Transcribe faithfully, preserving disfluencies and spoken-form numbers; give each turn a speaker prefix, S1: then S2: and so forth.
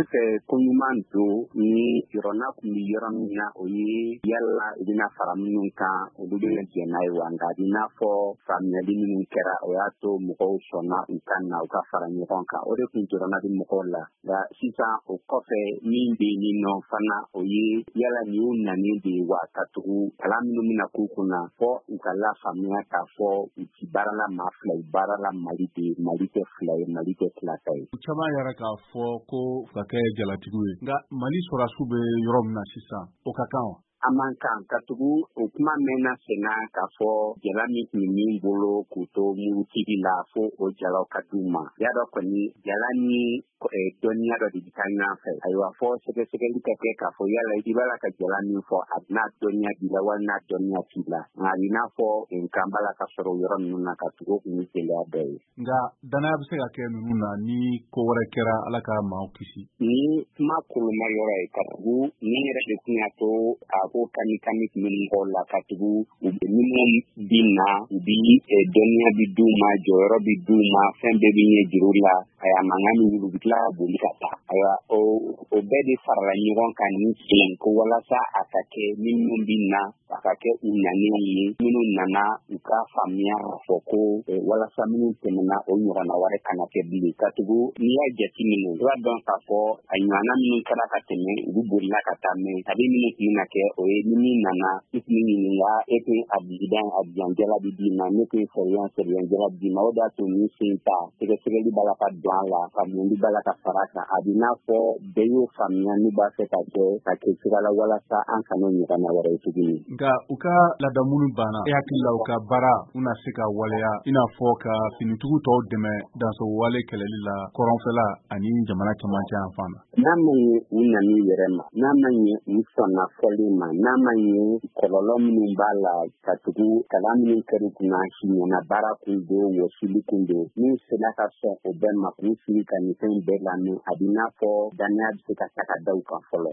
S1: fɛ ko ɲuman don ni yɔrɔna kun bɛ yɔrɔ min na o ye yala i bɛna fara minnu kan olu bɛ jɛn n'a ye wa nka i n'a fɔ faamuyali minnu kɛra o y'a to mɔgɔw sɔnna u ka na u ka fara ɲɔgɔn kan o de tun jɔrɔna di mɔgɔw la nka sisan o kɔfɛ min bɛ yen nin nɔ fana o ye yala nin y'u nanen de ye wa ka tugu kalan minnu bɛna k'u kunna fɔ u ka lafaamuya k'a fɔ u ti baara la maa fila ye baara la Mali de ye Mali tɛ fila ye Mali tɛ tilata ye.
S2: Caman yɛrɛ k'a fɔ ko ka kɛ jalatigiw ye nka Mali sɔrɔdasiw bɛ yɔrɔ min na sisan o ka kan wa?
S1: A man kan ka tugu o kuma mɛnna senna k'a fɔ jala min tun min bolo k'u to murutigi la fo o jalaw ka d'u ma y'a dɔ kɔni jala ni dɔnniya dɔ de bɛ taa ɲɔgɔn fɛ ayiwa fɔ sɛgɛsɛgɛli ka kɛ k'a fɔ yala i b'a la ka jala min fɔ a bɛna dɔnniya b'i la wali n'a dɔnniya t'i la nka a b'i n'a fɔ nkan b'a la ka sɔrɔ yɔrɔ ninnu na ka tugu o ni gɛlɛya bɛɛ ye.
S2: Nka danaya bɛ se ka kɛ ninnu na ni ko wɛrɛ kɛra Ala ka maaw kisi.
S1: Ni kuma koloma yɔrɔ ye ka tugu ni yɛrɛ de tun y'a to a ko kami kami tun bɛ mɔgɔw la ka tugu u bɛ minnu bi na u bi dɔnniya bi d'u ma jɔyɔrɔ bi d'u ma fɛn bɛɛ bi ɲɛ juru la aya mankan min wuli u bɛ tila ka boli ka taa ayiwa o o bɛɛ de farala ɲɔgɔn kan ni sen ko walasa a ka kɛ ni minnu bi na a ka kɛ u nanen ye minnu nana u ka faamuya fɔ ko walasa minnu tɛmɛna o ɲɔgɔnna wɛrɛ kana kɛ bilen ka tugu n'i y'a jateminɛ i b'a dɔn k'a fɔ a ɲɔgɔnna minnu kɛra ka tɛmɛ u bolila ka taa mɛ a bɛ minnu tun na kɛ o ye ni min nana i tun ɲininka e tun abidan abidan jala bi d'i ma ne tun sɛriyan sɛriyan jala bi d'i ma o de y'a to ni sen ta sɛgɛsɛgɛli b'a la ka don a la faamuyali b'a la ka fara kan a bɛ n'a fɔ bɛɛ y'o faamuya n'u b'a fɛ ka kɛ ka kɛ sira la walasa an kana ɲɔgɔnna wɛrɛ ye tuguni.
S2: Nka u ka ladamu banna e hakili la u ka baara u na se ka waleya i n'a fɔ ka finitigiw tɔw dɛmɛ danso wale kɛlɛli la kɔrɔnfɛla ani jamana cɛmancɛ yan fan na.
S1: N'a ma ɲɛ u nana yɛrɛ ma n'a ma ɲɛ u sɔnna fɔli ma n'a ma ɲɛ kɔlɔlɔ minnu b'a la ka tugu kalan minnu kɛra u kunna si ɲɛna baara kun don wɔsili kun don n'u sera ka sɔn o bɛɛ ma k'u sigi ka nin fɛn bɛɛ lamɛn a bɛ n'a fɔ danaya bɛ se ka taga da u kan fɔlɔ.